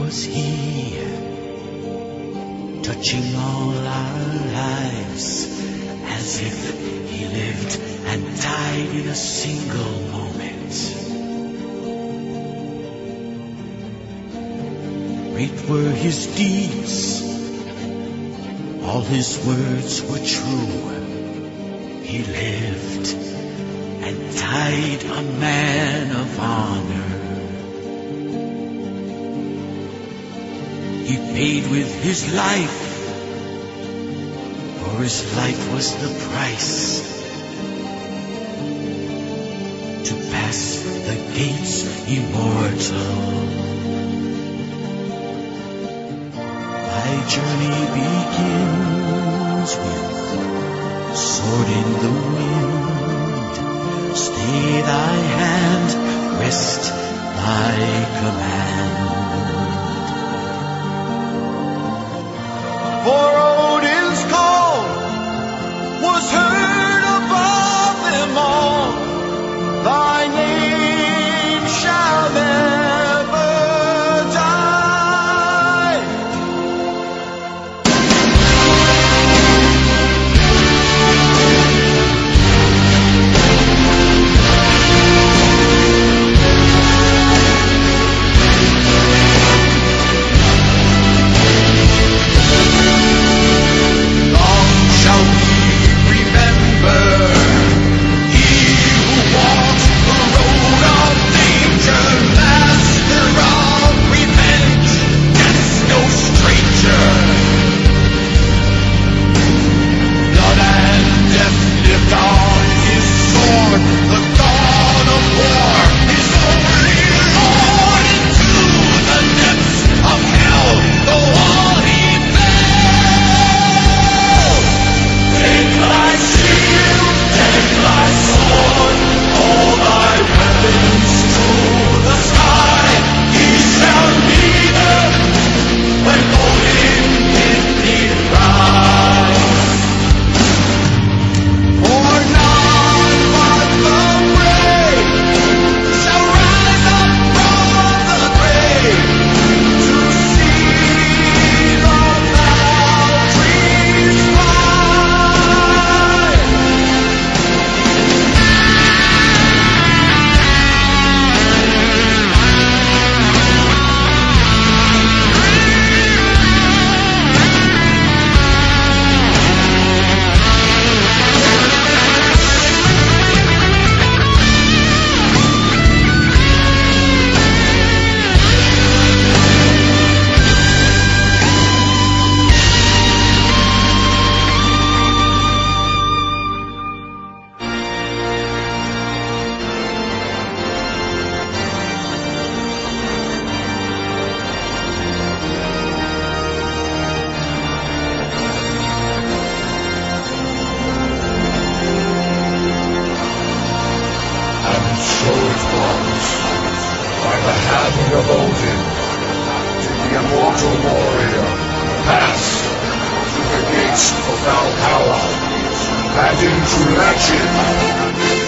was He, touching all our lives, as if He lived and died in a single moment. Great were His deeds, all His words were true. He lived and died a man of honor. He paid with His life, for His life was the price to pass the gates immortal. My journey begins with sword in the wind. Stay thy hand, rest thy command. For Odin's call was heard above them all. Thy name shall never die. Long shall we remember He who walked the road of danger, master of revenge, death's no stranger. Blood and death lived on His sword, the god of war, His holy Lord. Into the depths of hell, the wall He fell. Take thy shield, take thy sword, all thy weapons to the sky. He shall lead them when Odin bid thee rise. For none but the brave shall rise up from the grave to see the Valkyries fly. And so it was, by the hand of Odin, did the immortal warrior pass through the gates of Valhalla and into legend.